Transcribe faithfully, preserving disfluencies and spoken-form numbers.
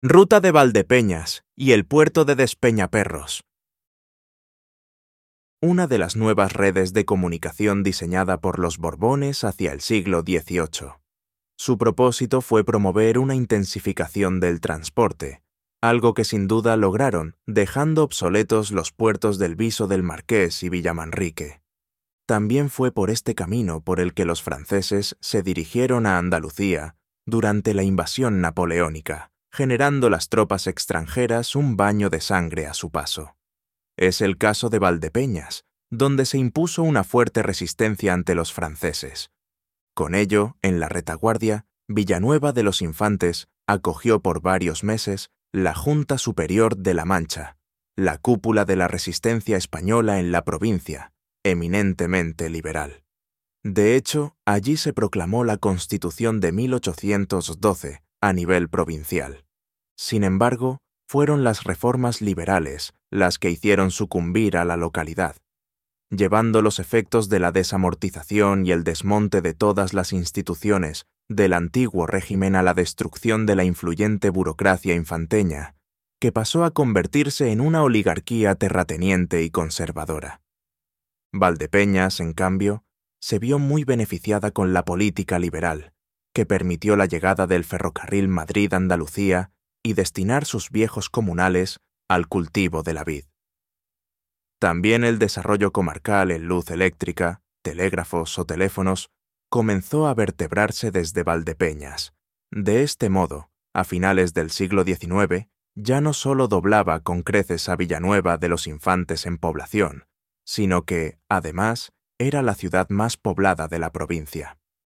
Ruta de Valdepeñas y el puerto de Despeñaperros. Una de las nuevas redes de comunicación diseñada por los Borbones hacia el siglo dieciocho. Su propósito fue promover una intensificación del transporte, algo que sin duda lograron, dejando obsoletos los puertos del Viso del Marqués y Villamanrique. También fue por este camino por el que los franceses se dirigieron a Andalucía durante la invasión napoleónica, generando las tropas extranjeras un baño de sangre a su paso. Es el caso de Valdepeñas, donde se impuso una fuerte resistencia ante los franceses. Con ello, en la retaguardia, Villanueva de los Infantes acogió por varios meses la Junta Superior de la Mancha, la cúpula de la resistencia española en la provincia, eminentemente liberal. De hecho, allí se proclamó la Constitución de mil ochocientos doce a nivel provincial. Sin embargo, fueron las reformas liberales las que hicieron sucumbir a la localidad, llevando los efectos de la desamortización y el desmonte de todas las instituciones del antiguo régimen a la destrucción de la influyente burocracia infanteña, que pasó a convertirse en una oligarquía terrateniente y conservadora. Valdepeñas, en cambio, se vio muy beneficiada con la política liberal, que permitió la llegada del ferrocarril Madrid-Andalucía y destinar sus viejos comunales al cultivo de la vid. También el desarrollo comarcal en luz eléctrica, telégrafos o teléfonos comenzó a vertebrarse desde Valdepeñas. De este modo, a finales del siglo diecinueve, ya no solo doblaba con creces a Villanueva de los Infantes en población, sino que, además, era la ciudad más poblada de la provincia.